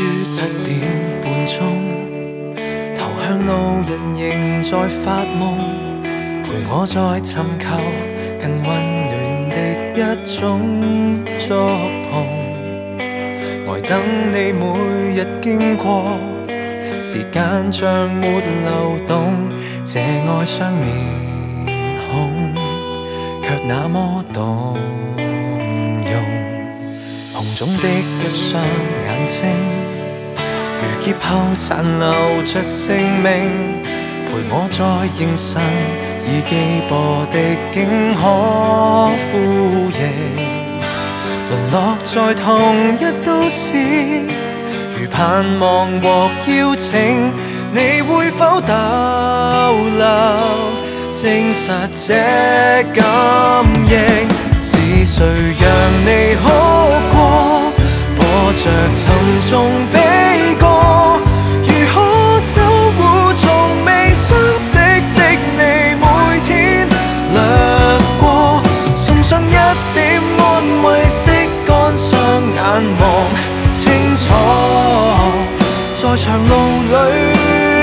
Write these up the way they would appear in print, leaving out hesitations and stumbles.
於7:30，投向路人仍在發夢，陪我在尋求更溫暖的一種觸碰。呆等你每日經過，時間像沒流動，這哀傷面孔卻那麼動容。紅腫的一雙眼睛，如劫後殘留着性命，陪我在凝神已記播的景可呼應。淪落在同一都市，如盼望獲邀請，你會否逗留，證實這感應？是誰讓你哭過，播着沉重悲歌？如何守護從未相識的你？每天掠過，送上一點安慰，拭乾雙眼望清楚，在長路裏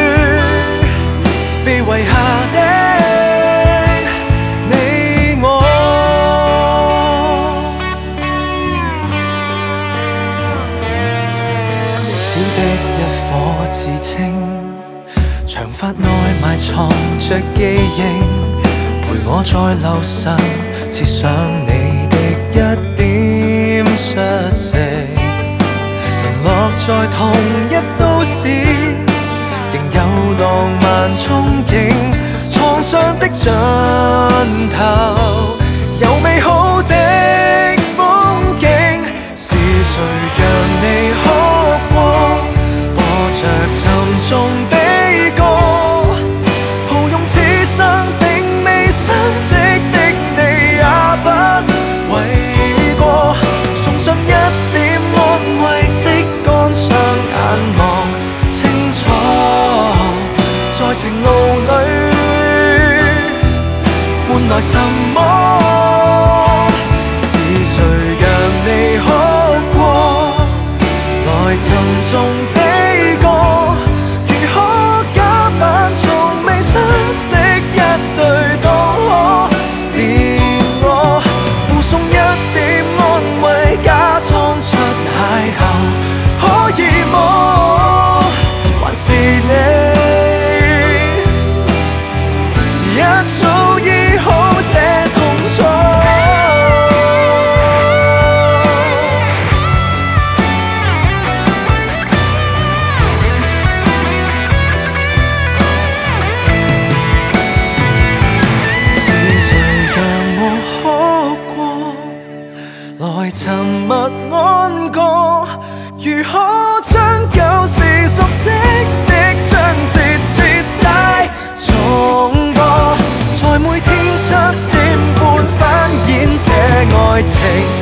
被遺下的一顆刺青，長髮內埋藏着記憶，陪我在路上設想你的一點失色。淪落在同一都市，仍有浪漫憧憬，創傷的盡頭有美好的風景。是誰讓你哭過，着沉重悲歌，抱擁此生並未相識的你，也不為過，送上一點安慰，拭乾雙眼望清楚，在情路裏換來什麼？是誰讓你哭過，來沉重悲歌？如何假扮從未相識一對都可憐我，護送一點安慰，假裝出邂逅可以麼？還是你一早醫好這痛楚？沉默安過，如何將舊時熟悉的章節徹底重播？在每天7點半反演這愛情。